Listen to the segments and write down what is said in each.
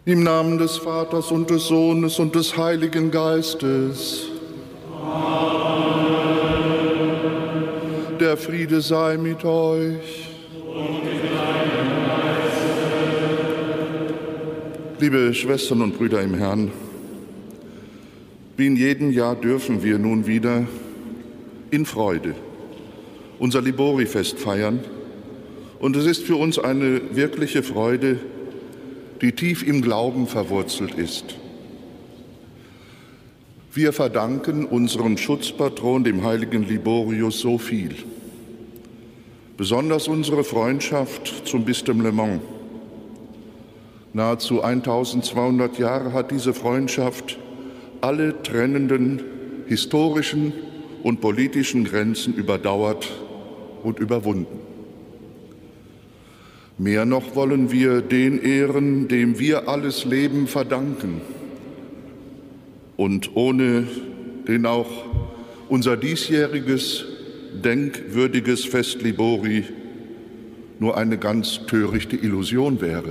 Im Namen des Vaters und des Sohnes und des Heiligen Geistes. Amen. Der Friede sei mit euch. Und mit deinem Geiste. Liebe Schwestern und Brüder im Herrn, wie in jedem Jahr dürfen wir nun wieder in Freude unser Liborifest feiern. Und es ist für uns eine wirkliche Freude, die tief im Glauben verwurzelt ist. Wir verdanken unserem Schutzpatron, dem heiligen Liborius, so viel. Besonders unsere Freundschaft zum Bistum Le Mans. Nahezu 1200 Jahre hat diese Freundschaft alle trennenden historischen und politischen Grenzen überdauert und überwunden. Mehr noch wollen wir den ehren, dem wir alles Leben verdanken und ohne den auch unser diesjähriges denkwürdiges Fest Libori nur eine ganz törichte Illusion wäre.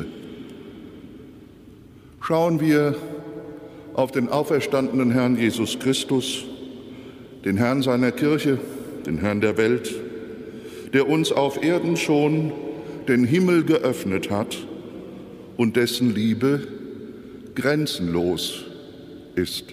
Schauen wir auf den auferstandenen Herrn Jesus Christus, den Herrn seiner Kirche, den Herrn der Welt, der uns auf Erden schon den Himmel geöffnet hat und dessen Liebe grenzenlos ist.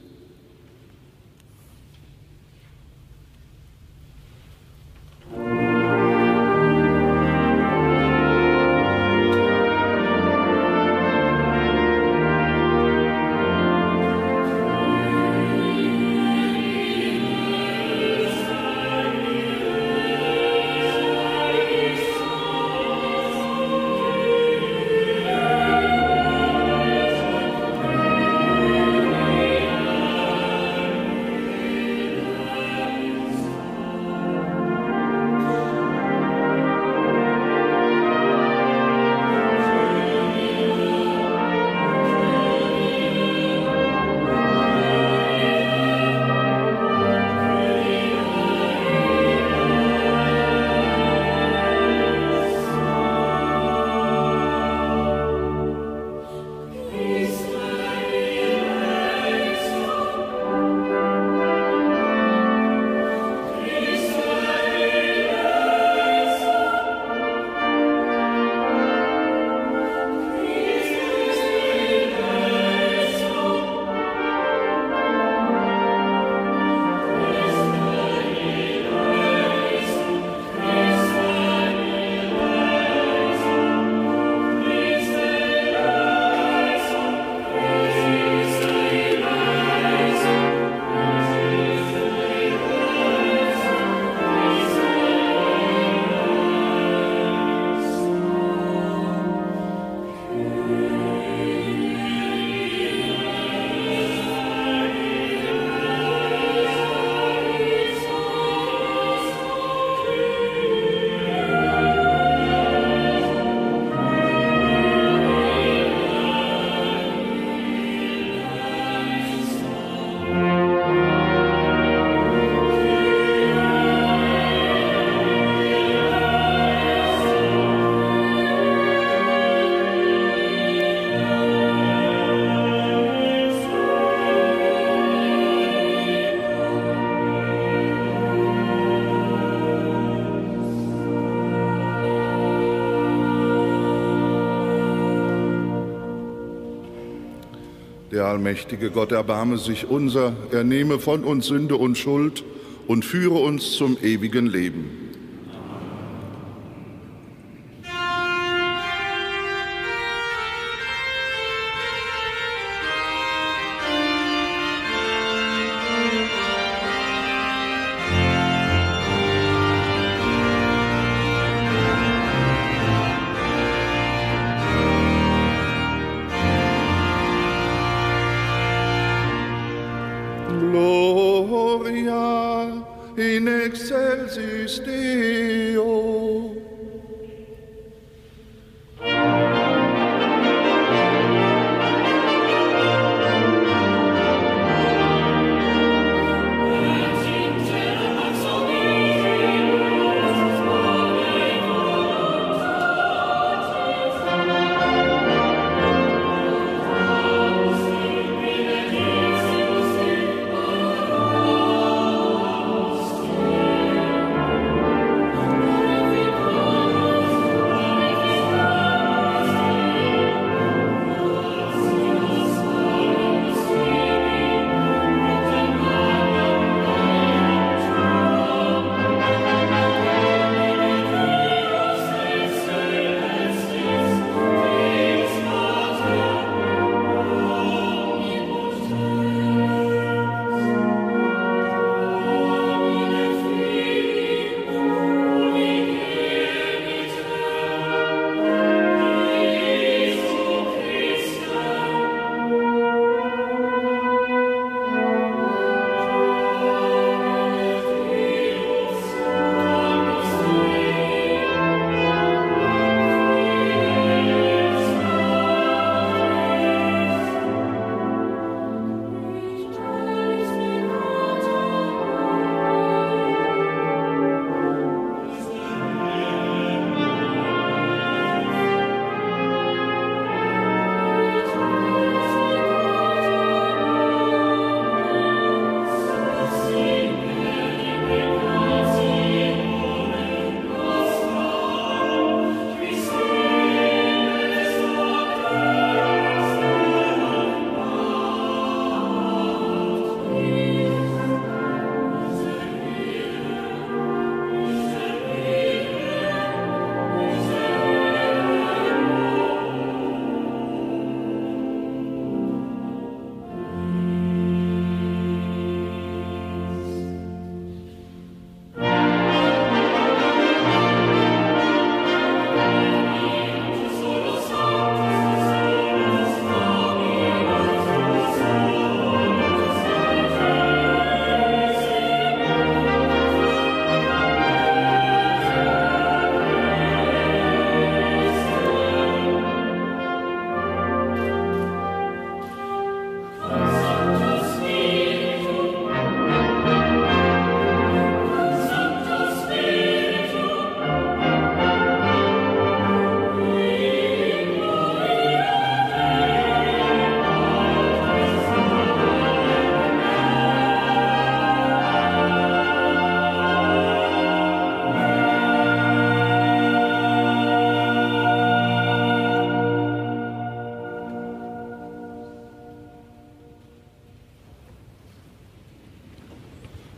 Der allmächtige Gott erbarme sich unser, er nehme von uns Sünde und Schuld und führe uns zum ewigen Leben. Gloria in excelsis Deo.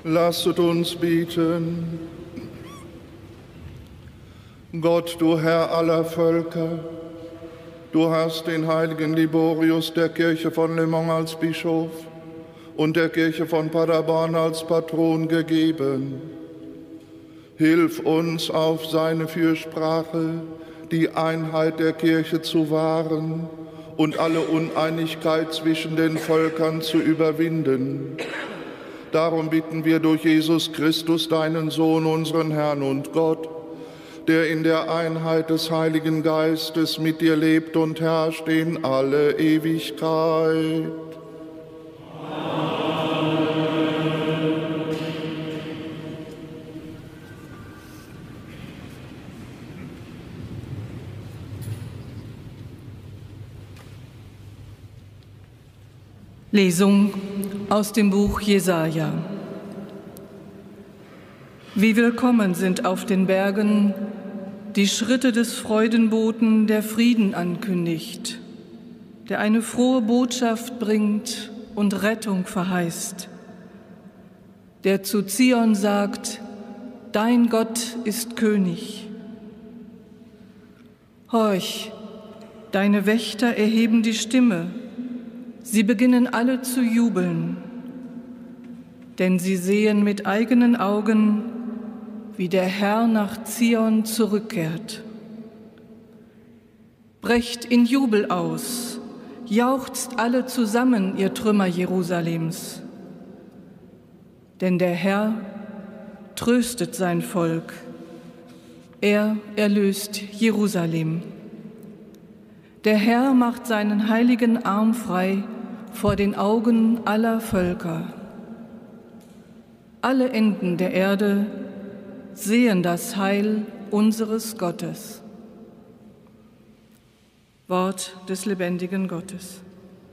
Lasset uns beten. Gott, du Herr aller Völker, du hast den heiligen Liborius der Kirche von Le Mans als Bischof und der Kirche von Paderborn als Patron gegeben. Hilf uns auf seine Fürsprache, die Einheit der Kirche zu wahren und alle Uneinigkeit zwischen den Völkern zu überwinden. Darum bitten wir durch Jesus Christus, deinen Sohn, unseren Herrn und Gott, der in der Einheit des Heiligen Geistes mit dir lebt und herrscht in alle Ewigkeit. Lesung aus dem Buch Jesaja. Wie willkommen sind auf den Bergen die Schritte des Freudenboten, der Frieden ankündigt, der eine frohe Botschaft bringt und Rettung verheißt, der zu Zion sagt: Dein Gott ist König. Horch, deine Wächter erheben die Stimme, sie beginnen alle zu jubeln, denn sie sehen mit eigenen Augen, wie der Herr nach Zion zurückkehrt. Brecht in Jubel aus, jauchzt alle zusammen, ihr Trümmer Jerusalems. Denn der Herr tröstet sein Volk, er erlöst Jerusalem. Der Herr macht seinen heiligen Arm frei vor den Augen aller Völker. Alle Enden der Erde sehen das Heil unseres Gottes. Wort des lebendigen Gottes.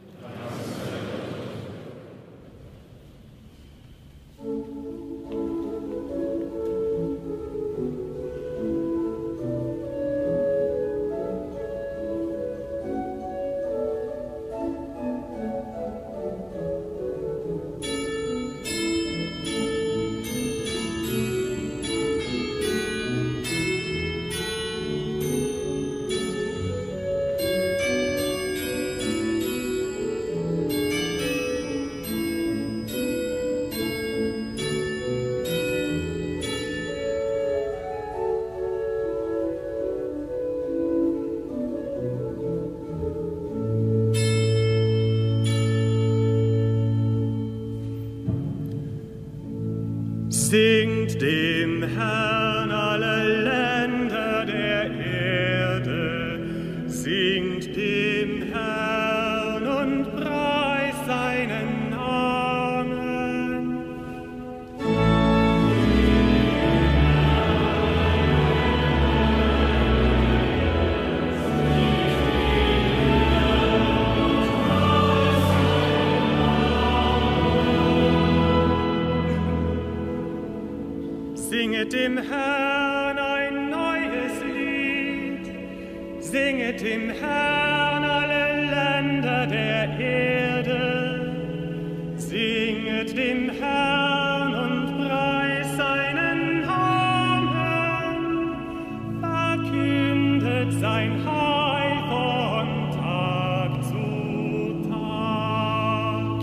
Singt dem Herrn alle Länder der Erde, singt dem Herrn und preist seinen Namen. Singet dem Herrn ein neues Lied, singet dem Herrn alle Länder der Erde, singet dem Herrn und preist seinen Namen, verkündet sein Heil von Tag zu Tag.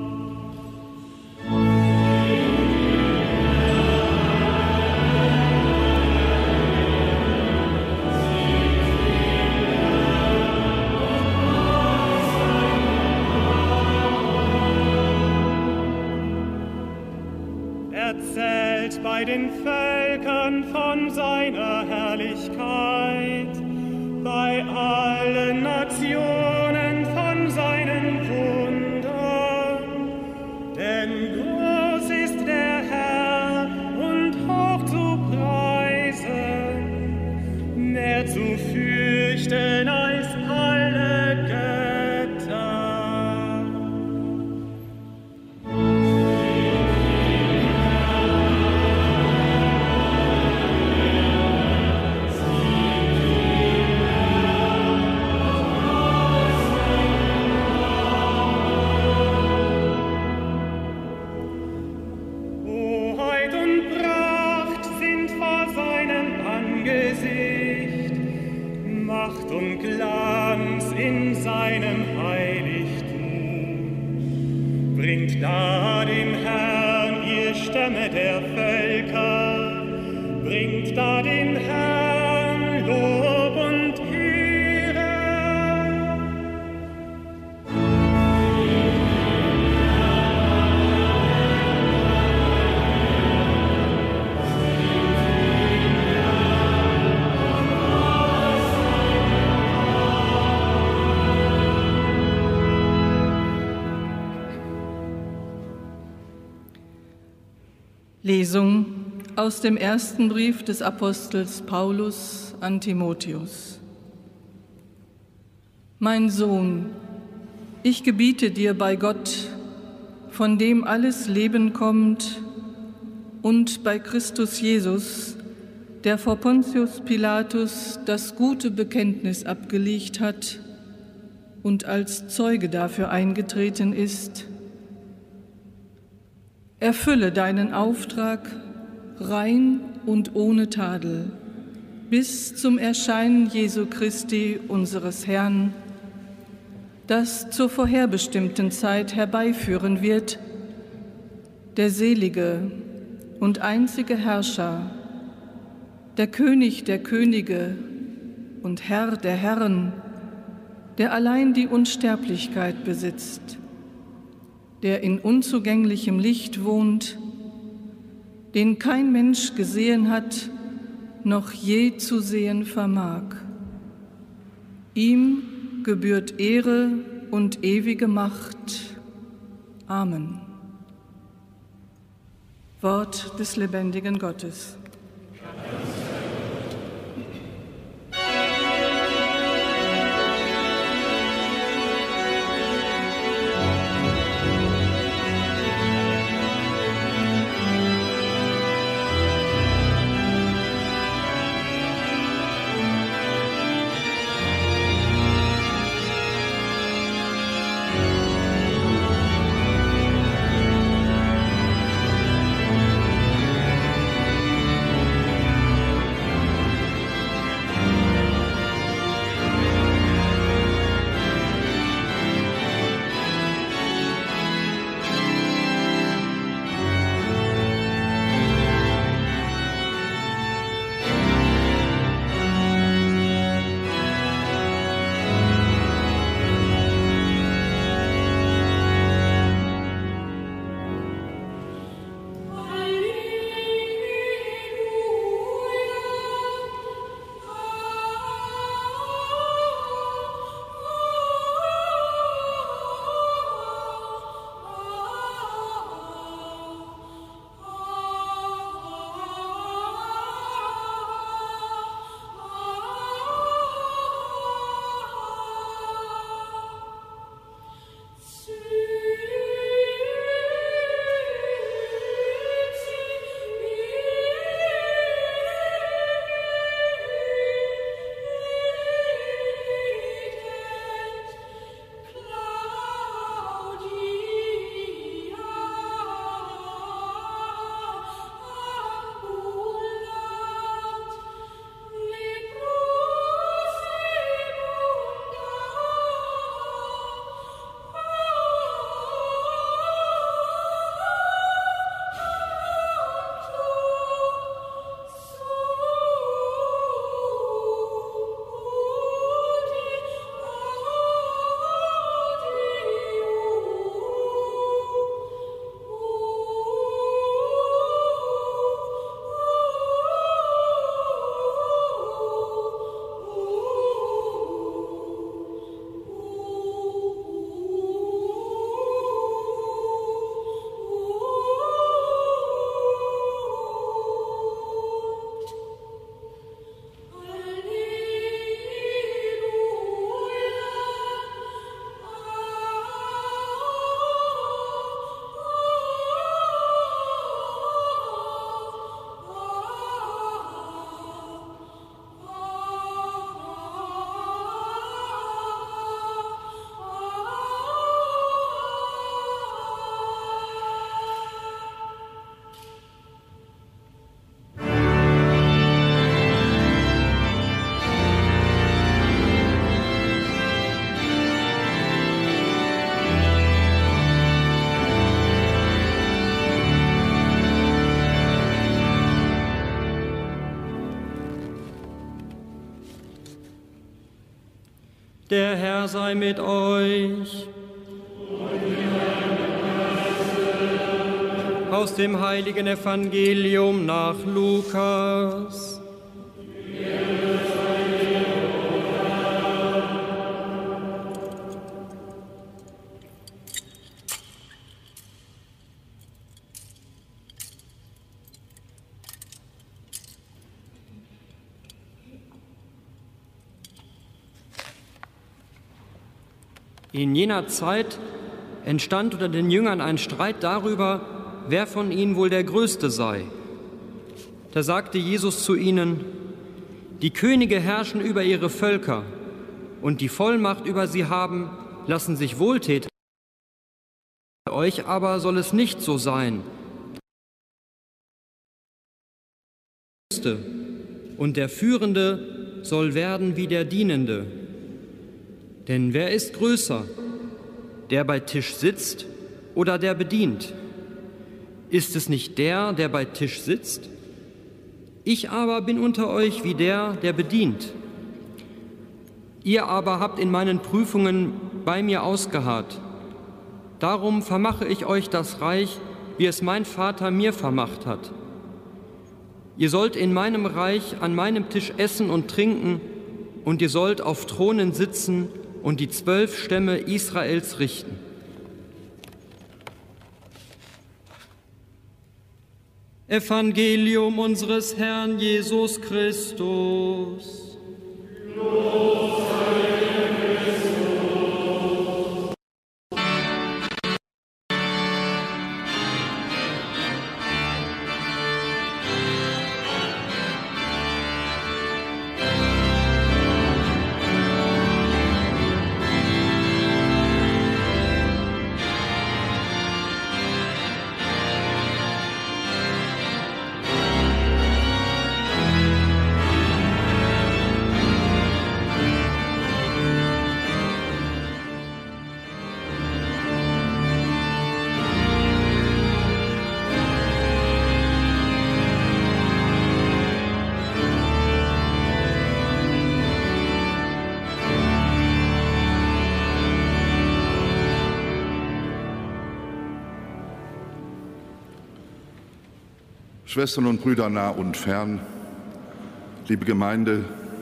Erzählt bei den Völkern von seiner Herrlichkeit, bei allen Nationen von seinen Wundern. Denn groß ist der Herr und hoch zu preisen, mehr zu fürchten als alle Götter. O Pracht und Glanz in seinem Heiligtum. Bringt da dem Herrn, ihr Stämme der Völker, bringt da dem Herrn Lob und Ehre. Lesung aus dem ersten Brief des Apostels Paulus an Timotheus. Mein Sohn, ich gebiete dir bei Gott, von dem alles Leben kommt, und bei Christus Jesus, der vor Pontius Pilatus das gute Bekenntnis abgelegt hat und als Zeuge dafür eingetreten ist, erfülle deinen Auftrag rein und ohne Tadel bis zum Erscheinen Jesu Christi, unseres Herrn, das zur vorherbestimmten Zeit herbeiführen wird, der selige und einzige Herrscher, der König der Könige und Herr der Herren, der allein die Unsterblichkeit besitzt, der in unzugänglichem Licht wohnt, den kein Mensch gesehen hat, noch je zu sehen vermag. Ihm gebührt Ehre und ewige Macht. Amen. Wort des lebendigen Gottes. Der Herr sei mit euch. Aus dem heiligen Evangelium nach Lukas. In jener Zeit entstand unter den Jüngern ein Streit darüber, wer von ihnen wohl der Größte sei. Da sagte Jesus zu ihnen: Die Könige herrschen über ihre Völker, und die Vollmacht über sie haben, lassen sich Wohltäter. Bei euch aber soll es nicht so sein. Und der Führende soll werden wie der Dienende. Denn wer ist größer, der bei Tisch sitzt oder der bedient? Ist es nicht der, der bei Tisch sitzt? Ich aber bin unter euch wie der, der bedient. Ihr aber habt in meinen Prüfungen bei mir ausgeharrt. Darum vermache ich euch das Reich, wie es mein Vater mir vermacht hat. Ihr sollt in meinem Reich an meinem Tisch essen und trinken, und ihr sollt auf Thronen sitzen und die 12 Stämme Israels richten. Evangelium unseres Herrn Jesus Christus. Lob sei Christus. Schwestern und Brüder nah und fern, liebe Gemeinde,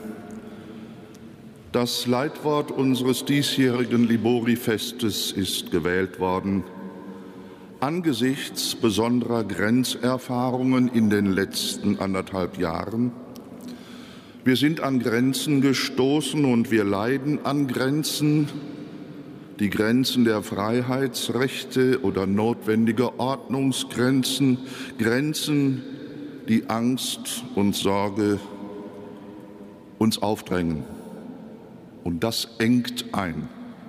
das Leitwort unseres diesjährigen Libori-Festes ist gewählt worden, angesichts besonderer Grenzerfahrungen in den letzten 1,5 Jahren. Wir sind an Grenzen gestoßen und wir leiden an Grenzen, die Grenzen der Freiheitsrechte oder notwendige Ordnungsgrenzen, Grenzen, die Angst und Sorge uns aufdrängen. Und das engt ein.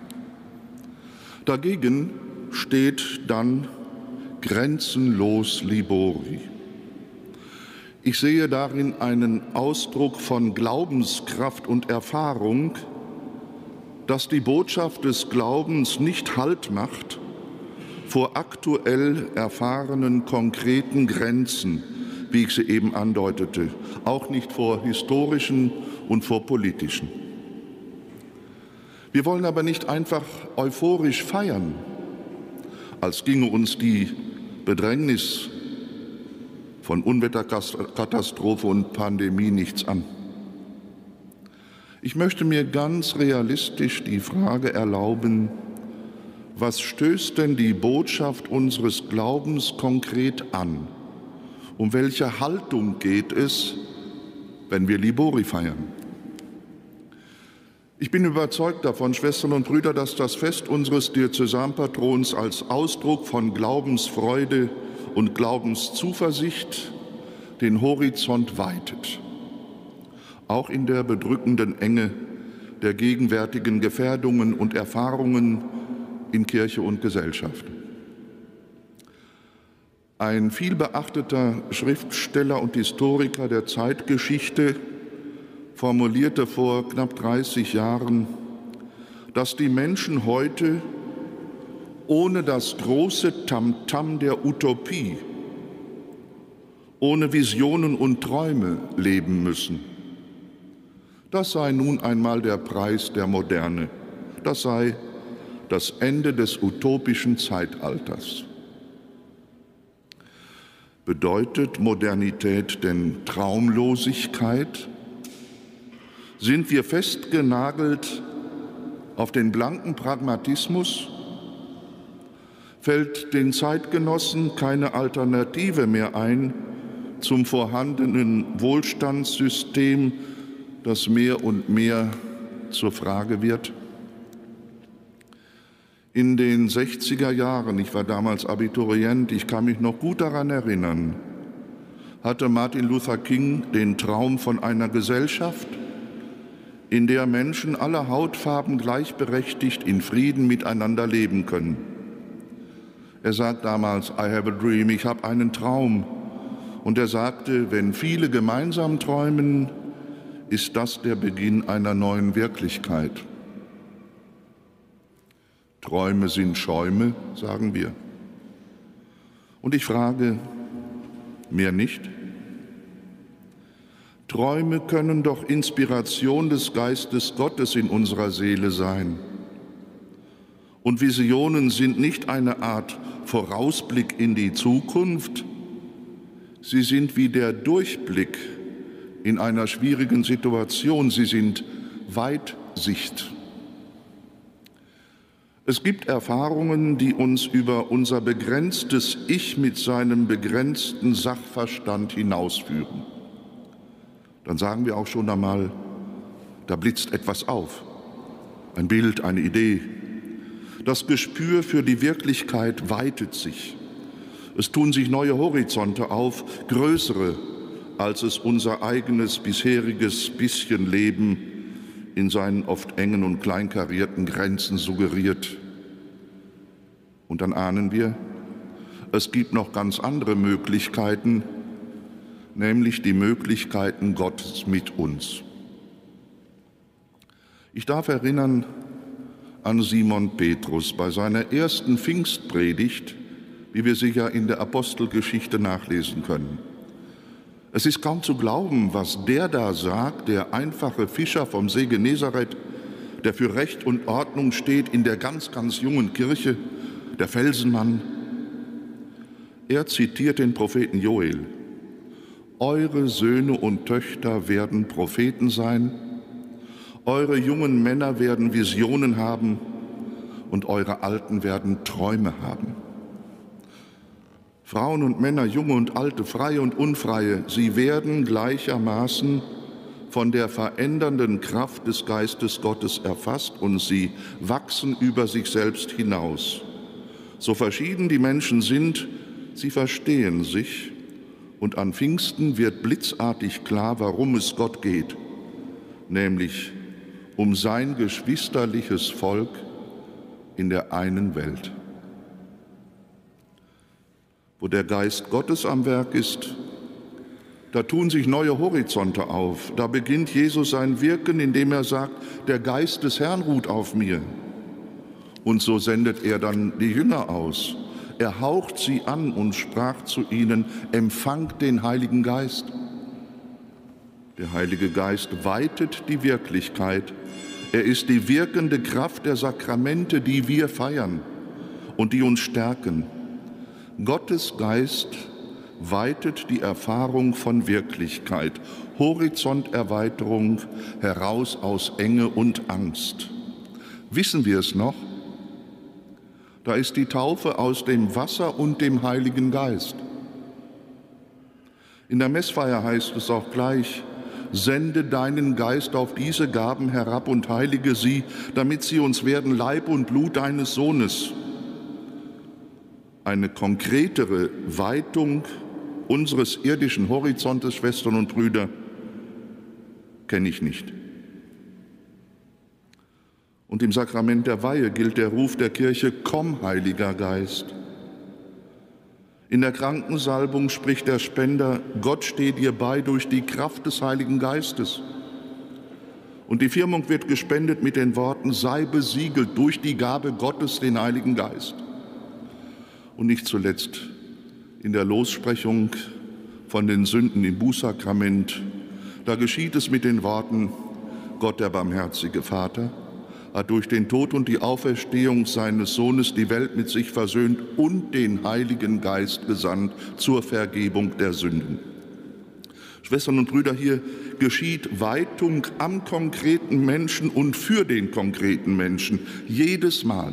Dagegen steht dann grenzenlos Libori. Ich sehe darin einen Ausdruck von Glaubenskraft und Erfahrung, dass die Botschaft des Glaubens nicht Halt macht vor aktuell erfahrenen konkreten Grenzen, wie ich sie eben andeutete, auch nicht vor historischen und vor politischen. Wir wollen aber nicht einfach euphorisch feiern, als ginge uns die Bedrängnis von Unwetterkatastrophe und Pandemie nichts an. Ich möchte mir ganz realistisch die Frage erlauben, was stößt denn die Botschaft unseres Glaubens konkret an? Um welche Haltung geht es, wenn wir Libori feiern? Ich bin überzeugt davon, Schwestern und Brüder, dass das Fest unseres Diözesanpatrons als Ausdruck von Glaubensfreude und Glaubenszuversicht den Horizont weitet. Auch in der bedrückenden Enge der gegenwärtigen Gefährdungen und Erfahrungen in Kirche und Gesellschaft. Ein vielbeachteter Schriftsteller und Historiker der Zeitgeschichte formulierte vor knapp 30 Jahren, dass die Menschen heute ohne das große Tamtam der Utopie, ohne Visionen und Träume leben müssen. Das sei nun einmal der Preis der Moderne. Das sei das Ende des utopischen Zeitalters. Bedeutet Modernität denn Traumlosigkeit? Sind wir festgenagelt auf den blanken Pragmatismus? Fällt den Zeitgenossen keine Alternative mehr ein zum vorhandenen Wohlstandssystem, das mehr und mehr zur Frage wird? In den 60er Jahren, ich war damals Abiturient, ich kann mich noch gut daran erinnern, hatte Martin Luther King den Traum von einer Gesellschaft, in der Menschen aller Hautfarben gleichberechtigt in Frieden miteinander leben können. Er sagt damals, I have a dream, ich habe einen Traum. Und er sagte, wenn viele gemeinsam träumen, ist das der Beginn einer neuen Wirklichkeit. Träume sind Schäume, sagen wir. Und ich frage, mehr nicht? Träume können doch Inspiration des Geistes Gottes in unserer Seele sein. Und Visionen sind nicht eine Art Vorausblick in die Zukunft, sie sind wie der Durchblick in einer schwierigen Situation, sie sind Weitsicht. Es gibt Erfahrungen, die uns über unser begrenztes Ich mit seinem begrenzten Sachverstand hinausführen. Dann sagen wir auch schon einmal, da blitzt etwas auf, ein Bild, eine Idee. Das Gespür für die Wirklichkeit weitet sich. Es tun sich neue Horizonte auf, größere, als es unser eigenes bisheriges bisschen Leben in seinen oft engen und kleinkarierten Grenzen suggeriert. Und dann ahnen wir, es gibt noch ganz andere Möglichkeiten, nämlich die Möglichkeiten Gottes mit uns. Ich darf erinnern an Simon Petrus bei seiner ersten Pfingstpredigt, wie wir sie ja in der Apostelgeschichte nachlesen können. Es ist kaum zu glauben, was der da sagt, der einfache Fischer vom See Genezareth, der für Recht und Ordnung steht in der ganz, ganz jungen Kirche, der Felsenmann. Er zitiert den Propheten Joel. Eure Söhne und Töchter werden Propheten sein, eure jungen Männer werden Visionen haben und eure Alten werden Träume haben. Frauen und Männer, Junge und Alte, Freie und Unfreie, sie werden gleichermaßen von der verändernden Kraft des Geistes Gottes erfasst und sie wachsen über sich selbst hinaus. So verschieden die Menschen sind, sie verstehen sich und an Pfingsten wird blitzartig klar, warum es Gott geht, nämlich um sein geschwisterliches Volk in der einen Welt. Wo der Geist Gottes am Werk ist, da tun sich neue Horizonte auf. Da beginnt Jesus sein Wirken, indem er sagt, der Geist des Herrn ruht auf mir. Und so sendet er dann die Jünger aus. Er haucht sie an und sprach zu ihnen, empfangt den Heiligen Geist. Der Heilige Geist weitet die Wirklichkeit. Er ist die wirkende Kraft der Sakramente, die wir feiern und die uns stärken. Gottes Geist weitet die Erfahrung von Wirklichkeit, Horizonterweiterung heraus aus Enge und Angst. Wissen wir es noch? Da ist die Taufe aus dem Wasser und dem Heiligen Geist. In der Messfeier heißt es auch gleich, sende deinen Geist auf diese Gaben herab und heilige sie, damit sie uns werden Leib und Blut deines Sohnes. Eine konkretere Weitung unseres irdischen Horizontes, Schwestern und Brüder, kenne ich nicht. Und im Sakrament der Weihe gilt der Ruf der Kirche, komm, Heiliger Geist. In der Krankensalbung spricht der Spender, Gott steht dir bei durch die Kraft des Heiligen Geistes. Und die Firmung wird gespendet mit den Worten, sei besiegelt durch die Gabe Gottes, den Heiligen Geist. Und nicht zuletzt in der Lossprechung von den Sünden im Bußsakrament, da geschieht es mit den Worten, Gott, der barmherzige Vater, hat durch den Tod und die Auferstehung seines Sohnes die Welt mit sich versöhnt und den Heiligen Geist gesandt zur Vergebung der Sünden. Schwestern und Brüder, hier geschieht Weitung am konkreten Menschen und für den konkreten Menschen, jedes Mal.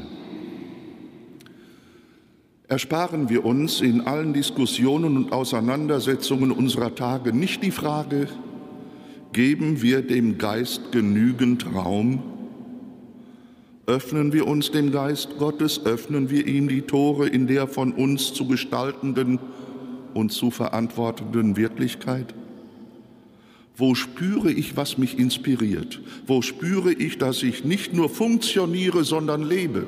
Ersparen wir uns in allen Diskussionen und Auseinandersetzungen unserer Tage nicht die Frage, geben wir dem Geist genügend Raum? Öffnen wir uns dem Geist Gottes, öffnen wir ihm die Tore in der von uns zu gestaltenden und zu verantwortenden Wirklichkeit? Wo spüre ich, was mich inspiriert? Wo spüre ich, dass ich nicht nur funktioniere, sondern lebe?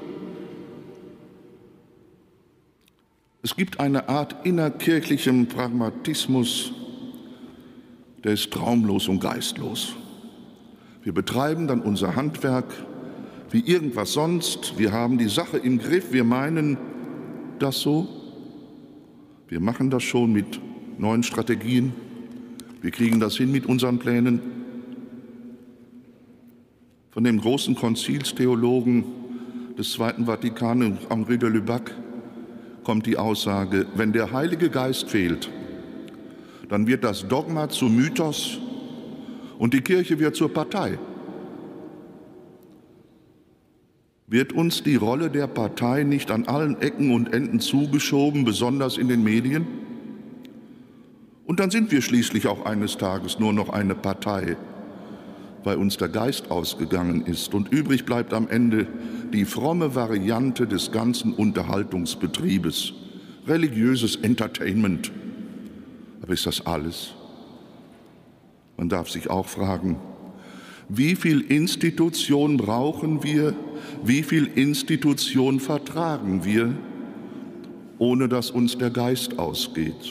Es gibt eine Art innerkirchlichem Pragmatismus, der ist traumlos und geistlos. Wir betreiben dann unser Handwerk wie irgendwas sonst. Wir haben die Sache im Griff. Wir meinen das so. Wir machen das schon mit neuen Strategien. Wir kriegen das hin mit unseren Plänen. Von dem großen Konzilstheologen des Zweiten Vatikan, Henri de Lubac, kommt die Aussage, wenn der Heilige Geist fehlt, dann wird das Dogma zum Mythos und die Kirche wird zur Partei. Wird uns die Rolle der Partei nicht an allen Ecken und Enden zugeschoben, besonders in den Medien? Und dann sind wir schließlich auch eines Tages nur noch eine Partei, weil uns der Geist ausgegangen ist. Und übrig bleibt am Ende die fromme Variante des ganzen Unterhaltungsbetriebes, religiöses Entertainment. Aber ist das alles? Man darf sich auch fragen, wie viel Institution brauchen wir, wie viel Institution vertragen wir, ohne dass uns der Geist ausgeht?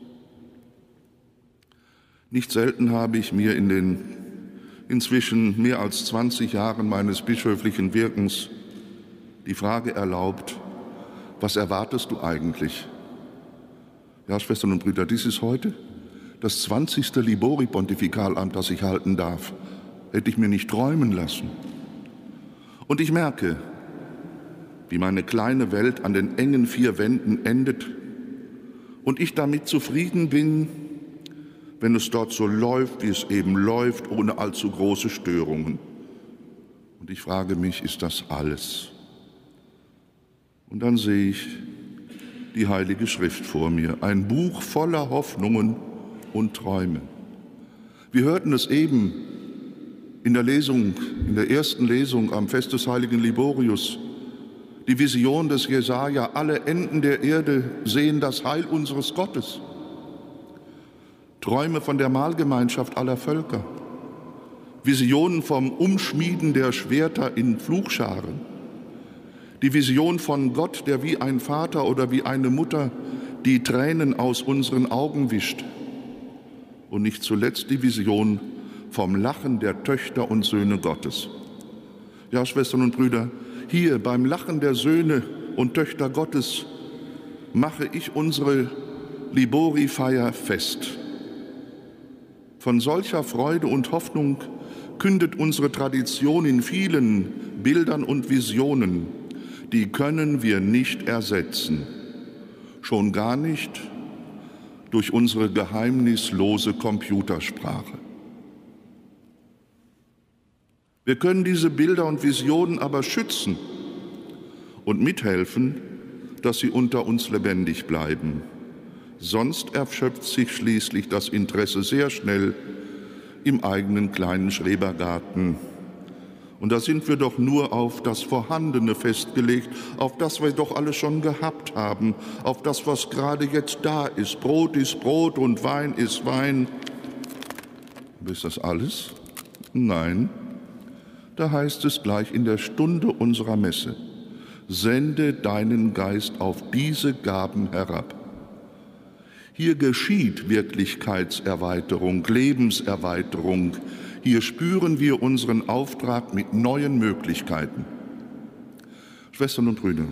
Nicht selten habe ich mir in den inzwischen mehr als 20 Jahren meines bischöflichen Wirkens die Frage erlaubt, was erwartest du eigentlich? Ja, Schwestern und Brüder, dies ist heute das 20. Libori-Pontifikalamt, das ich halten darf. Hätte ich mir nicht träumen lassen. Und ich merke, wie meine kleine Welt an den engen 4 Wänden endet und ich damit zufrieden bin, wenn es dort so läuft, wie es eben läuft, ohne allzu große Störungen. Und ich frage mich, ist das alles? Und dann sehe ich die Heilige Schrift vor mir, ein Buch voller Hoffnungen und Träume. Wir hörten es eben in der ersten Lesung am Fest des heiligen Liborius, die Vision des Jesaja, alle Enden der Erde sehen das Heil unseres Gottes. Träume von der Mahlgemeinschaft aller Völker, Visionen vom Umschmieden der Schwerter in Pflugscharen, die Vision von Gott, der wie ein Vater oder wie eine Mutter die Tränen aus unseren Augen wischt, und nicht zuletzt die Vision vom Lachen der Töchter und Söhne Gottes. Ja, Schwestern und Brüder, hier beim Lachen der Söhne und Töchter Gottes mache ich unsere Libori-Feier fest. Von solcher Freude und Hoffnung kündet unsere Tradition in vielen Bildern und Visionen. Die können wir nicht ersetzen, schon gar nicht durch unsere geheimnislose Computersprache. Wir können diese Bilder und Visionen aber schützen und mithelfen, dass sie unter uns lebendig bleiben. Sonst erschöpft sich schließlich das Interesse sehr schnell im eigenen kleinen Schrebergarten. Und da sind wir doch nur auf das Vorhandene festgelegt, auf das wir doch alles schon gehabt haben, auf das, was gerade jetzt da ist. Brot ist Brot und Wein ist Wein. Aber ist das alles? Nein. Da heißt es gleich in der Stunde unserer Messe: Sende deinen Geist auf diese Gaben herab. Hier geschieht Wirklichkeitserweiterung, Lebenserweiterung. Hier spüren wir unseren Auftrag mit neuen Möglichkeiten. Schwestern und Brüder,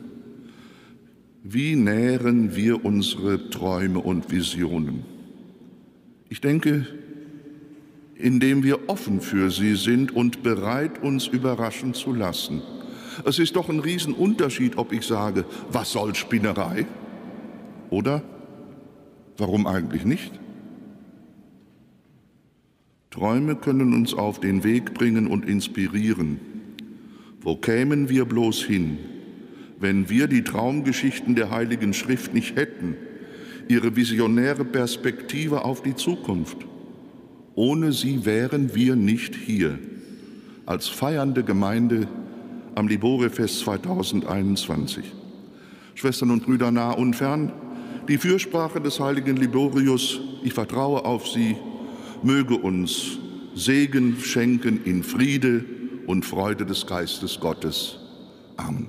wie nähren wir unsere Träume und Visionen? Ich denke, indem wir offen für sie sind und bereit, uns überraschen zu lassen. Es ist doch ein Riesenunterschied, ob ich sage, was soll Spinnerei? Oder warum eigentlich nicht? Träume können uns auf den Weg bringen und inspirieren. Wo kämen wir bloß hin, wenn wir die Traumgeschichten der Heiligen Schrift nicht hätten, ihre visionäre Perspektive auf die Zukunft? Ohne sie wären wir nicht hier, als feiernde Gemeinde am Liborefest 2021. Schwestern und Brüder nah und fern, die Fürsprache des heiligen Liborius, ich vertraue auf sie, möge uns Segen schenken in Friede und Freude des Geistes Gottes. Amen.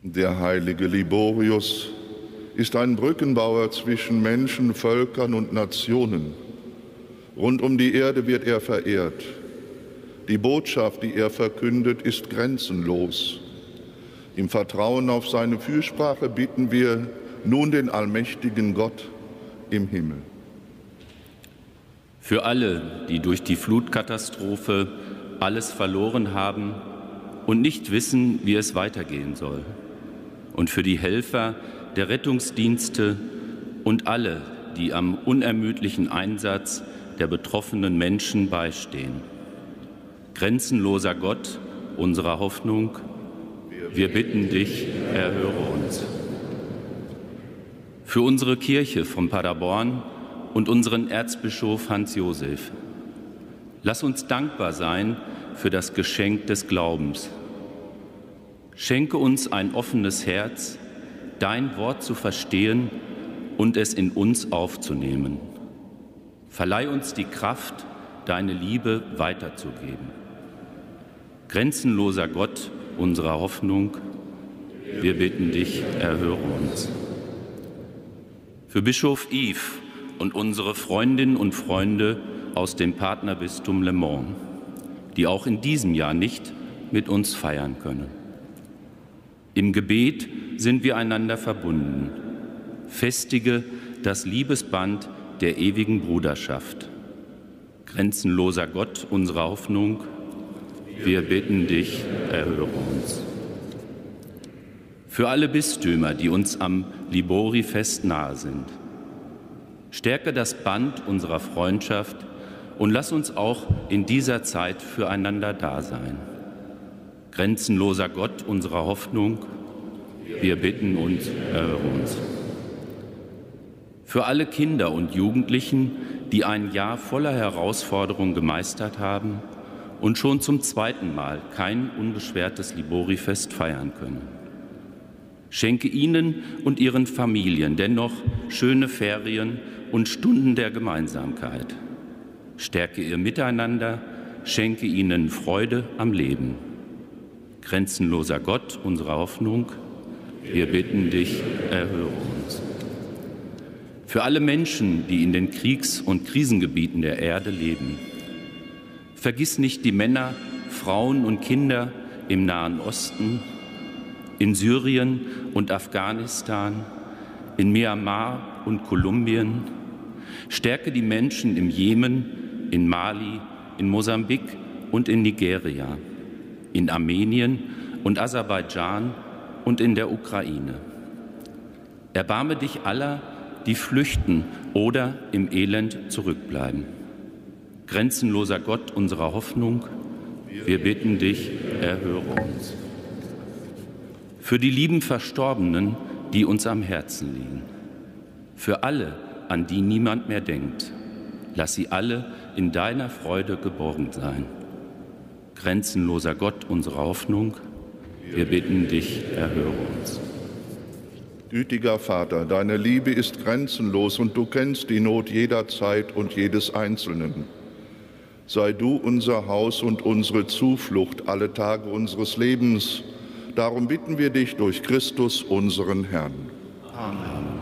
Der heilige Liborius ist ein Brückenbauer zwischen Menschen, Völkern und Nationen. Rund um die Erde wird er verehrt. Die Botschaft, die er verkündet, ist grenzenlos. Im Vertrauen auf seine Fürsprache bitten wir nun den allmächtigen Gott im Himmel. Für alle, die durch die Flutkatastrophe alles verloren haben und nicht wissen, wie es weitergehen soll. Und für die Helfer der Rettungsdienste und alle, die am unermüdlichen Einsatz der betroffenen Menschen beistehen. Grenzenloser Gott, unserer Hoffnung, wir bitten dich, erhöre uns. Für unsere Kirche von Paderborn und unseren Erzbischof Hans Josef. Lass uns dankbar sein für das Geschenk des Glaubens. Schenke uns ein offenes Herz, dein Wort zu verstehen und es in uns aufzunehmen. Verleih uns die Kraft, deine Liebe weiterzugeben. Grenzenloser Gott, unserer Hoffnung, wir bitten dich, erhöre uns. Für Bischof Yves und unsere Freundinnen und Freunde aus dem Partnerbistum Le Mans, die auch in diesem Jahr nicht mit uns feiern können. Im Gebet sind wir einander verbunden. Festige das Liebesband der ewigen Bruderschaft. Grenzenloser Gott, unserer Hoffnung, wir bitten dich, erhöre uns. Für alle Bistümer, die uns am Libori-Fest nahe sind. Stärke das Band unserer Freundschaft und lass uns auch in dieser Zeit füreinander da sein. Grenzenloser Gott, unserer Hoffnung, wir bitten und erhöre uns. Für alle Kinder und Jugendlichen, die ein Jahr voller Herausforderungen gemeistert haben und schon zum zweiten Mal kein unbeschwertes Libori-Fest feiern können. Schenke ihnen und ihren Familien dennoch schöne Ferien und Stunden der Gemeinsamkeit. Stärke ihr Miteinander, schenke ihnen Freude am Leben. Grenzenloser Gott, unserer Hoffnung, wir bitten dich, erhöre uns. Für alle Menschen, die in den Kriegs- und Krisengebieten der Erde leben. Vergiss nicht die Männer, Frauen und Kinder im Nahen Osten, in Syrien und Afghanistan, in Myanmar und Kolumbien. Stärke die Menschen im Jemen, in Mali, in Mosambik und in Nigeria, in Armenien und Aserbaidschan und in der Ukraine. Erbarme dich aller, die flüchten oder im Elend zurückbleiben. Grenzenloser Gott unserer Hoffnung, wir bitten dich, erhöre uns. Für die lieben Verstorbenen, die uns am Herzen liegen. Für alle, an die niemand mehr denkt. Lass sie alle in deiner Freude geborgen sein. Grenzenloser Gott unserer Hoffnung, wir bitten dich, erhöre uns. Gütiger Vater, deine Liebe ist grenzenlos und du kennst die Not jeder Zeit und jedes Einzelnen. Sei du unser Haus und unsere Zuflucht alle Tage unseres Lebens. Darum bitten wir dich durch Christus, unseren Herrn. Amen.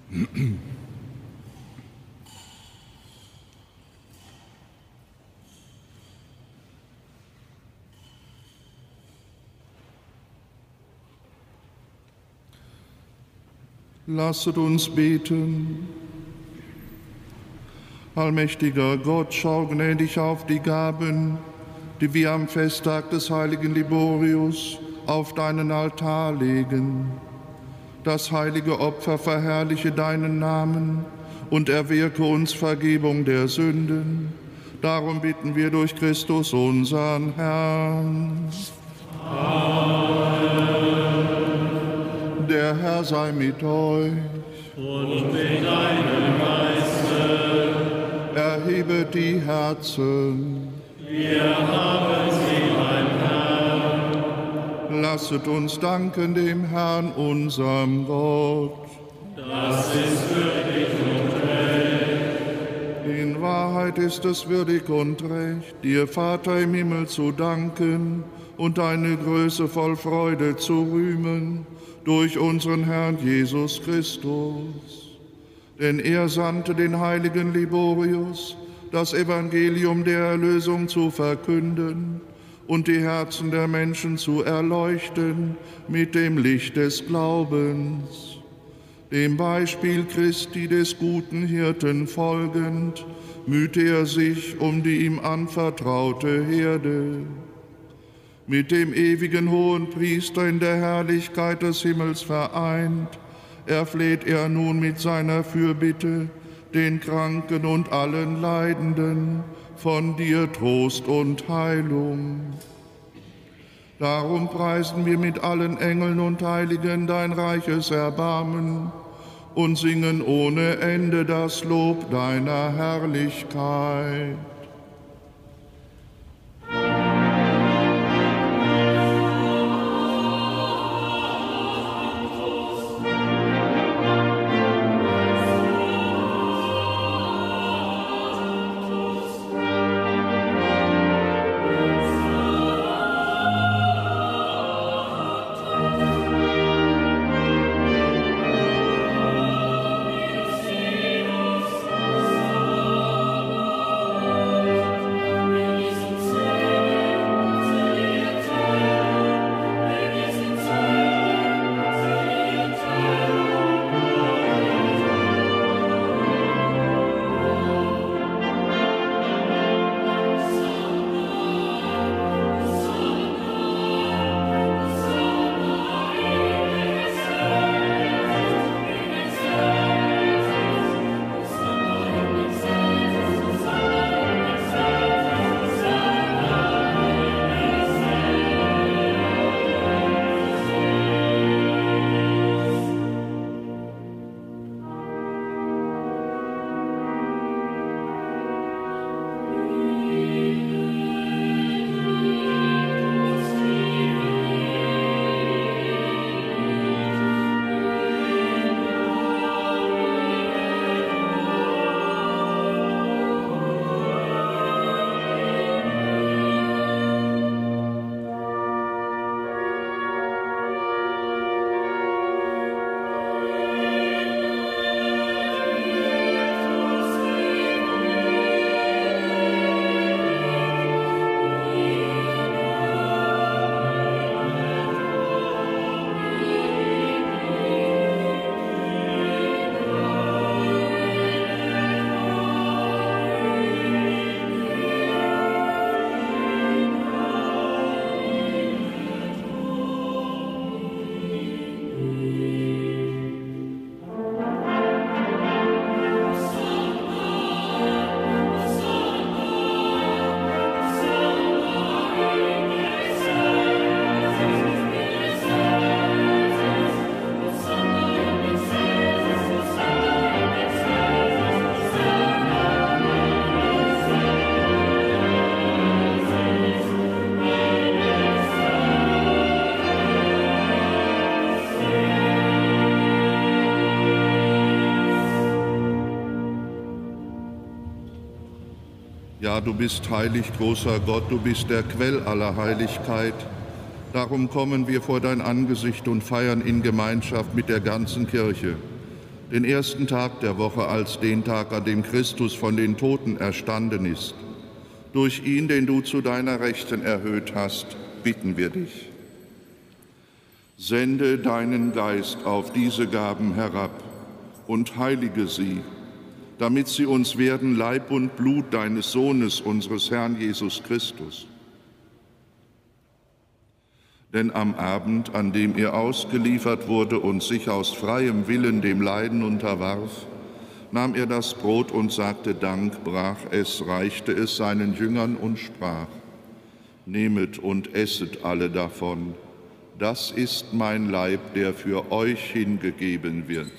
Lasset uns beten. Allmächtiger Gott, schau gnädig auf die Gaben, die wir am Festtag des heiligen Liborius auf deinen Altar legen. Das heilige Opfer verherrliche deinen Namen und erwirke uns Vergebung der Sünden. Darum bitten wir durch Christus, unseren Herrn. Amen. Der Herr sei mit euch. Und mit deinem Geiste. Erhebet die Herzen. Wir haben sie, mein Herr. Lasset uns danken dem Herrn, unserem Gott. Das ist würdig und recht. In Wahrheit ist es würdig und recht, dir, Vater im Himmel, zu danken und deine Größe voll Freude zu rühmen durch unseren Herrn Jesus Christus. Denn er sandte den heiligen Liborius, das Evangelium der Erlösung zu verkünden und die Herzen der Menschen zu erleuchten mit dem Licht des Glaubens. Dem Beispiel Christi des guten Hirten folgend, mühte er sich um die ihm anvertraute Herde. Mit dem ewigen Hohenpriester in der Herrlichkeit des Himmels vereint, erfleht er nun mit seiner Fürbitte den Kranken und allen Leidenden von dir Trost und Heilung. Darum preisen wir mit allen Engeln und Heiligen dein reiches Erbarmen und singen ohne Ende das Lob deiner Herrlichkeit. Ja, du bist heilig, großer Gott, du bist der Quell aller Heiligkeit. Darum kommen wir vor dein Angesicht und feiern in Gemeinschaft mit der ganzen Kirche den ersten Tag der Woche als den Tag, an dem Christus von den Toten erstanden ist. Durch ihn, den du zu deiner Rechten erhöht hast, bitten wir dich. Sende deinen Geist auf diese Gaben herab und heilige sie, damit sie uns werden Leib und Blut deines Sohnes, unseres Herrn Jesus Christus. Denn am Abend, an dem er ausgeliefert wurde und sich aus freiem Willen dem Leiden unterwarf, nahm er das Brot und sagte Dank, brach es, reichte es seinen Jüngern und sprach: Nehmet und esset alle davon, das ist mein Leib, der für euch hingegeben wird.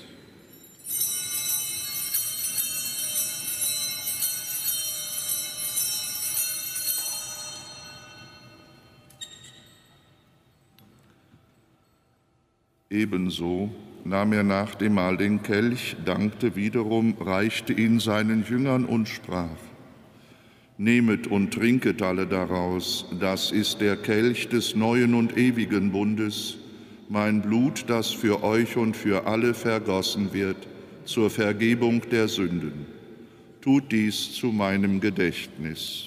Ebenso nahm er nach dem Mahl den Kelch, dankte wiederum, reichte ihn seinen Jüngern und sprach: Nehmet und trinket alle daraus, das ist der Kelch des neuen und ewigen Bundes, mein Blut, das für euch und für alle vergossen wird, zur Vergebung der Sünden. Tut dies zu meinem Gedächtnis.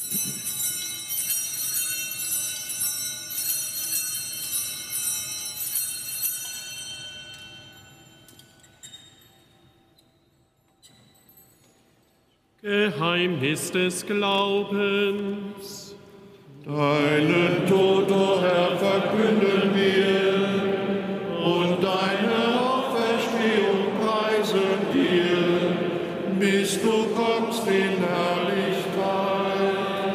Geheimnis des Glaubens. Deinen Tod, o Herr, verkünden wir, und deine Auferstehung preisen dir, bis du kommst in Herrlichkeit.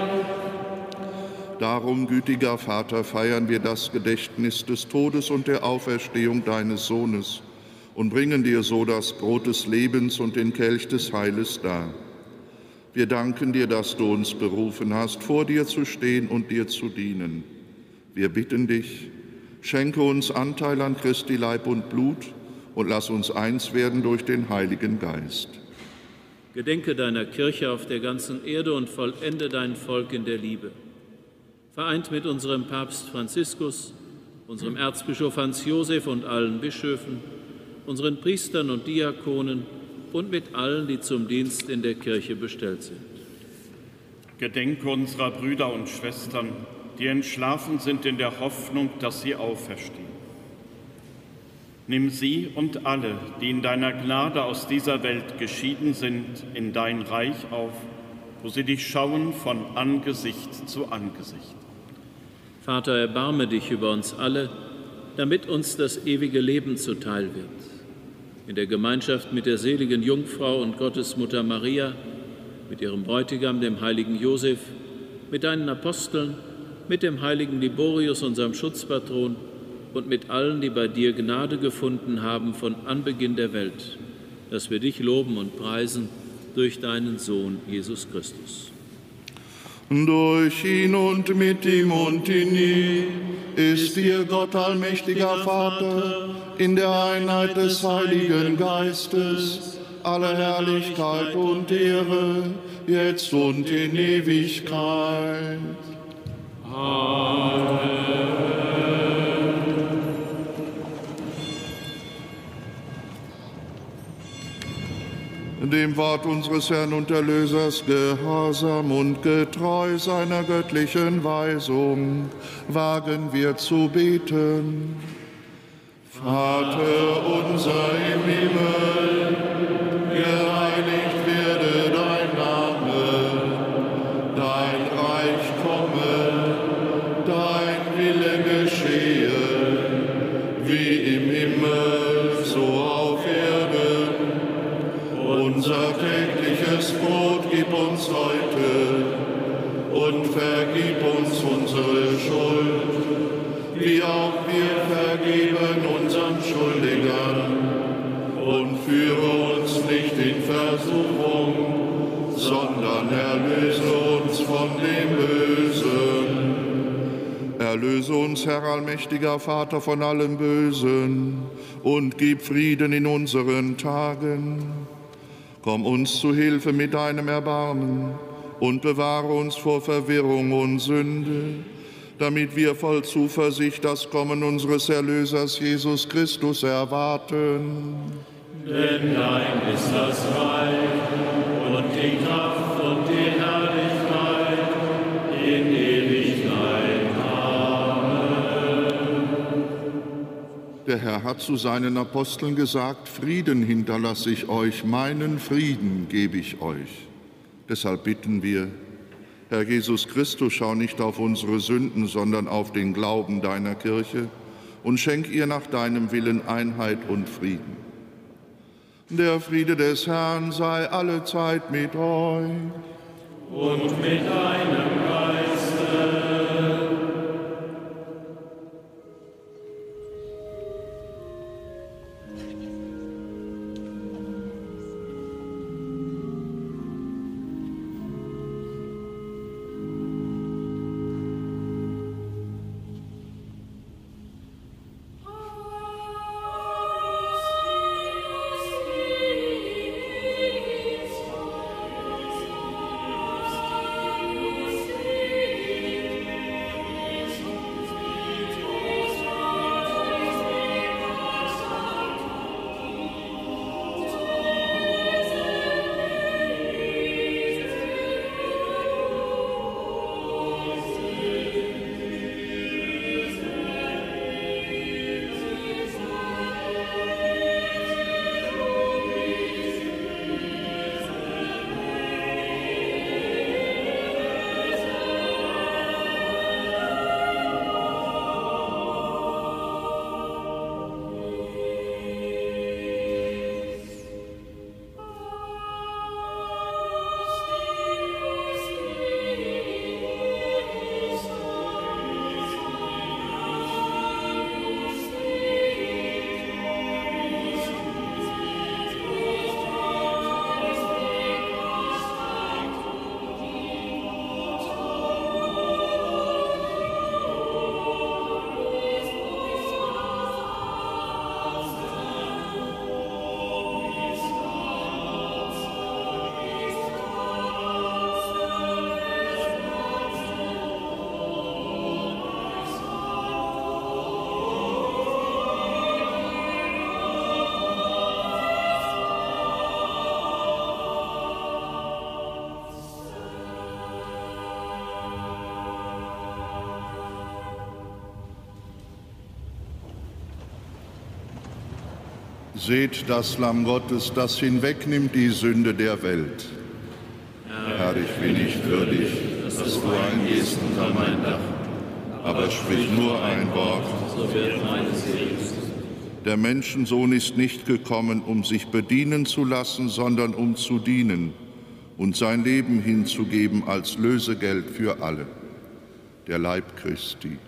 Darum, gütiger Vater, feiern wir das Gedächtnis des Todes und der Auferstehung deines Sohnes und bringen dir so das Brot des Lebens und den Kelch des Heiles dar. Wir danken dir, dass du uns berufen hast, vor dir zu stehen und dir zu dienen. Wir bitten dich, schenke uns Anteil an Christi Leib und Blut und lass uns eins werden durch den Heiligen Geist. Gedenke deiner Kirche auf der ganzen Erde und vollende dein Volk in der Liebe. Vereint mit unserem Papst Franziskus, unserem Erzbischof Hans Josef und allen Bischöfen, unseren Priestern und Diakonen und mit allen, die zum Dienst in der Kirche bestellt sind. Gedenke unserer Brüder und Schwestern, die entschlafen sind in der Hoffnung, dass sie auferstehen. Nimm sie und alle, die in deiner Gnade aus dieser Welt geschieden sind, in dein Reich auf, wo sie dich schauen von Angesicht zu Angesicht. Vater, erbarme dich über uns alle, damit uns das ewige Leben zuteil wird. In der Gemeinschaft mit der seligen Jungfrau und Gottesmutter Maria, mit ihrem Bräutigam, dem heiligen Josef, mit deinen Aposteln, mit dem heiligen Liborius, unserem Schutzpatron, und mit allen, die bei dir Gnade gefunden haben von Anbeginn der Welt, dass wir dich loben und preisen durch deinen Sohn Jesus Christus. Durch ihn und mit ihm und in ihm ist dir, Gott allmächtiger Vater, in der Einheit des Heiligen Geistes, alle Herrlichkeit und Ehre, jetzt und in Ewigkeit. Amen. Dem Wort unseres Herrn und Erlösers gehorsam und getreu seiner göttlichen Weisung wagen wir zu beten. Vater unser im Himmel, geheiligt werde dein Name, dein Reich komme, dein Wille geschehe, wie im Himmel, so auf Erden. Unser tägliches Brot gib uns heute und vergib uns unsere Schuld, wie auch wir vergeben unseren Schuldigern. Und führe uns nicht in Versuchung, sondern erlöse uns von dem Bösen. Erlöse uns, Herr allmächtiger Vater, von allem Bösen und gib Frieden in unseren Tagen. Komm uns zu Hilfe mit deinem Erbarmen und bewahre uns vor Verwirrung und Sünde, damit wir voll Zuversicht das Kommen unseres Erlösers Jesus Christus erwarten. Denn dein ist das Reich und die Kraft und die Herrlichkeit in Ewigkeit. Amen. Der Herr hat zu seinen Aposteln gesagt: Frieden hinterlasse ich euch, meinen Frieden gebe ich euch. Deshalb bitten wir: Herr Jesus Christus, schau nicht auf unsere Sünden, sondern auf den Glauben deiner Kirche und schenk ihr nach deinem Willen Einheit und Frieden. Der Friede des Herrn sei allezeit mit euch. Und mit deinem Geiste. Seht das Lamm Gottes, das hinwegnimmt die Sünde der Welt. Herr, ich bin nicht würdig, dass du eingehst unter mein Dach, aber sprich nur ein Wort, so wird meine Seele. Der Menschensohn ist nicht gekommen, um sich bedienen zu lassen, sondern um zu dienen und sein Leben hinzugeben als Lösegeld für alle. Der Leib Christi.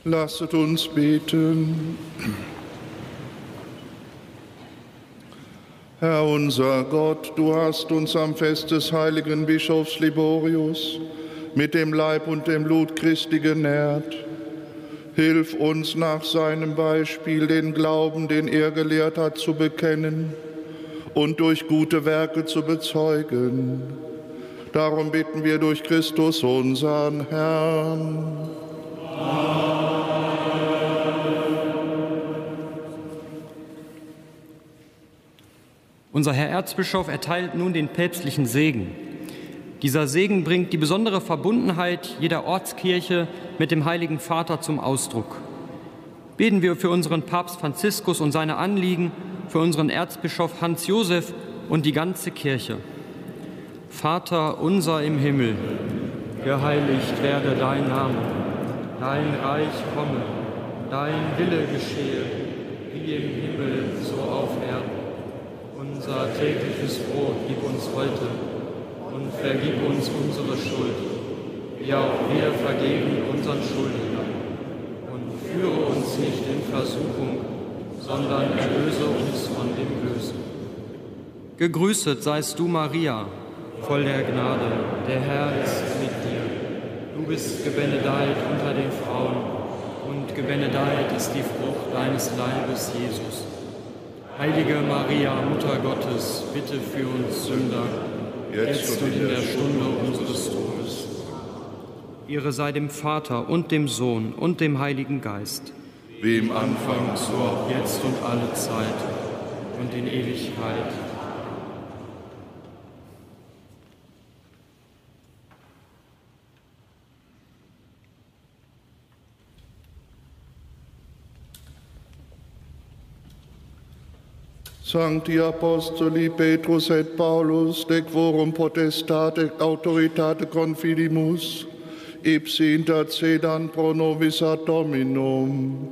Lasset uns beten. Herr unser Gott, du hast uns am Fest des heiligen Bischofs Liborius mit dem Leib und dem Blut Christi genährt. Hilf uns nach seinem Beispiel den Glauben, den er gelehrt hat, zu bekennen und durch gute Werke zu bezeugen. Darum bitten wir durch Christus, unseren Herrn. Unser Herr Erzbischof erteilt nun den päpstlichen Segen. Dieser Segen bringt die besondere Verbundenheit jeder Ortskirche mit dem Heiligen Vater zum Ausdruck. Beten wir für unseren Papst Franziskus und seine Anliegen, für unseren Erzbischof Hans Josef und die ganze Kirche. Vater unser im Himmel, geheiligt werde dein Name, dein Reich komme, dein Wille geschehe, wie im Himmel, so auf Erden. Unser tägliches Brot gib uns heute und vergib uns unsere Schuld, wie auch wir vergeben unseren Schuldigern. Und führe uns nicht in Versuchung, sondern erlöse uns von dem Bösen. Gegrüßet seist du, Maria, voll der Gnade, der Herr ist mit dir. Du bist gebenedeit unter den Frauen und gebenedeit ist die Frucht deines Leibes, Jesus. Heilige Maria, Mutter Gottes, bitte für uns Sünder, jetzt und in der Stunde unseres Todes. Ehre sei dem Vater und dem Sohn und dem Heiligen Geist, wie im Anfang, so auch jetzt und alle Zeit und in Ewigkeit. Sancti Apostoli Petrus et Paulus, de quorum potestate autoritate confidimus, ipsi intercedant pro nobis ad Dominum.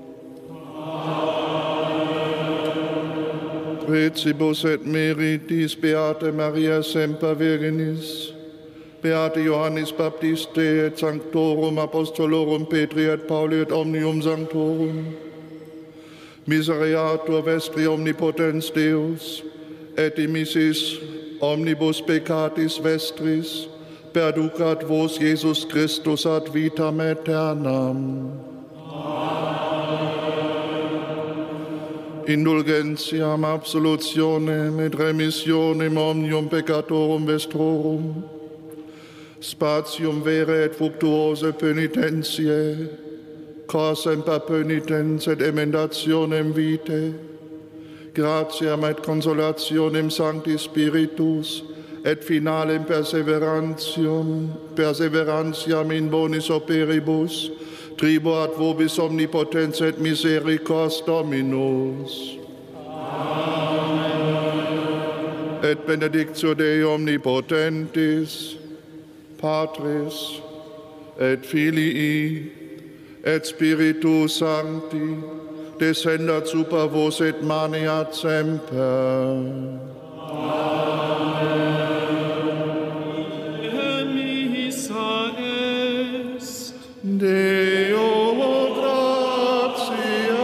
Precibus et meritis Beate Maria semper Virginis, Beate Johannis Baptiste et Sanctorum Apostolorum Petri et Pauli et Omnium Sanctorum, Misereatur vestri omnipotens Deus, et dimissis omnibus peccatis vestris, perducat vos Jesus Christus ad vitam aeternam. Indulgentiam, absolutionem et remissionem omnium peccatorum vestrorum, spatium vere et fructuose penitentiae, cos semper penitens et emendationem vitae, gratiam et consolationem Sancti Spiritus, et finalem perseverantiam in bonis operibus, tribuat vobis omnipotens et misericors Dominus. Amen. Et benedictio Dei omnipotentis, Patris, et Filii, et Spiritus Sancti, descendat super vos et maneat semper. Amen. Missa est. Deo gratia.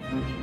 Amen.